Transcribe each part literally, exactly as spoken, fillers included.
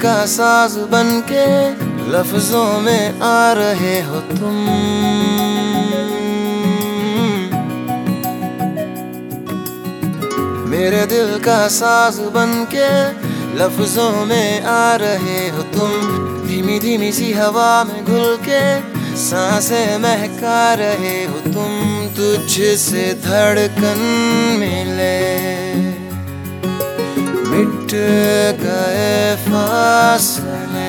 का साज बनके लफ्जों में आ रहे हो तुम। मेरे दिल का साज बनके लफ्जों में आ रहे हो तुम। धीमी धीमी सी हवा में घुल के सांसें महका रहे हो तुम। तुझसे धड़कन मिले मिट गए फासले।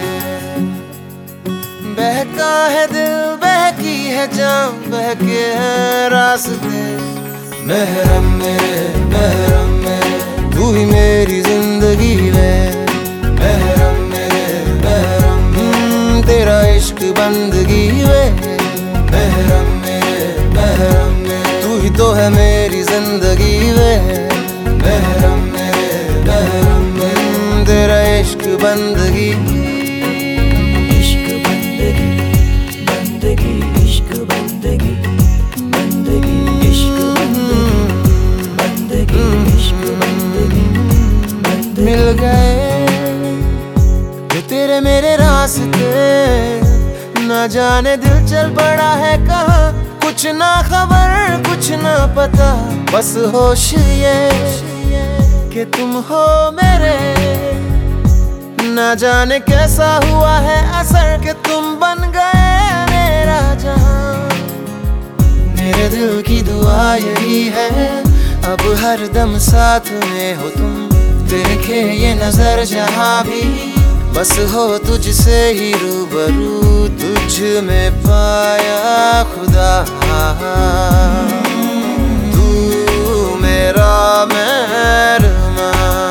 बहका है दिल बहकी है जान बहके हैं रास्ते। महरम मेरे महरम मेरे तू ही मेरी जिंदगी में। महरम मेरे महरम मेरे तेरा इश्क बंदगी में। महरम मेरे महरम मेरे तू ही तो है मेरी जिंदगी में। महरम मेरे महरम मेरे तेरा इश्क बंदगी। इश्क बंदगी बंदगी इश्क बंदगी बंदगी इश्क बंदगी इश्क बंदगी बंदगी। मिल गए जो तेरे मेरे रास्ते, न जाने दिल चल पड़ा है कहाँ। कुछ ना खबर कुछ ना पता, बस होश ये कि तुम हो मेरे। न जाने कैसा हुआ है असर कि तुम बन गए मेरा जहां। मेरे दिल की दुआ यही है अब हर दम साथ में हो तुम। देखे ये नजर जहां भी बस हो तुझसे ही रूबरू। तुझ में पाया खुदा तू मेरा मेहरबान।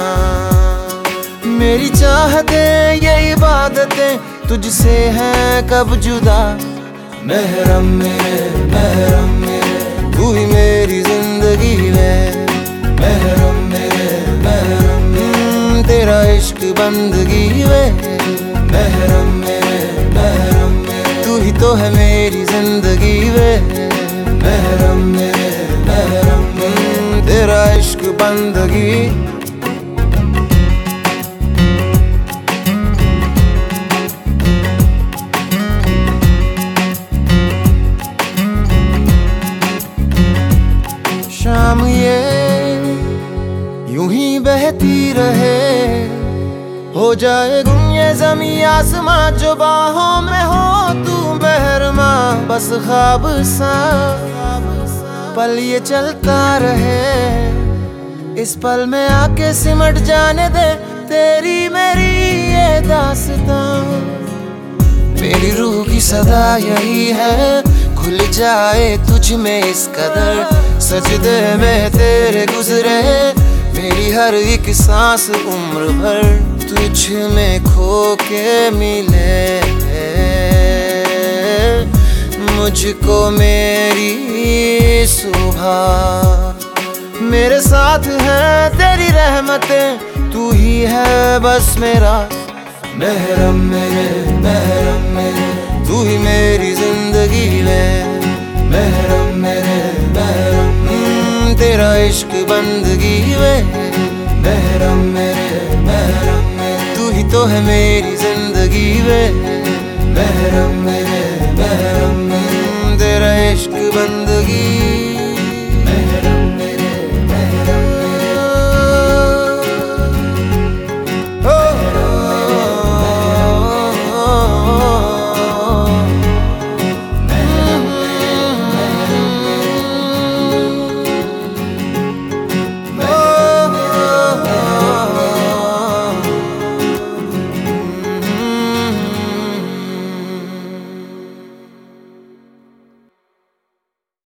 मेरी चाहतें ये इबादतें तुझसे हैं कब जुदा। महरम मेरे महरम मेरे तू ही मेरी जिंदगी में। महरम मेरे महरम मेरे तेरा इश्क बंदगी में। महरम मेरे महरम मेरे तू ही तो है मेरी जिंदगी में। महरम मेरे महरम मेरे तेरा इश्क बंदगी। शाम ये यूं ही बहती रहे, हो जाए गुम ये ज़मीं आसमां। जो बाहों में हो तू बहरमा बस ख्वाब सा पल ये चलता रहे। इस पल में आके सिमट जाने दे तेरी मेरी ये दास्तां। मेरी रूह की सदा यही है खुल जाए तुझ में इस कदर। सजदे में तेरे गुजरे मेरी हर एक सांस उम्र भर। तुझ में खो के मिले मुझको मेरी सुबह। मेरे साथ है तेरी रहमतें तू ही है बस मेरा। महरम मेरे महरम मेरे तू ही मेरी जिंदगी में। महरम मेरे महरम मेरे तेरा इश्क बंदगी में। महरम मेरे महरम मेरे तू ही तो है मेरी जिंदगी में। महरम मेरे महरम मेरे तेरा इश्क बंदगी।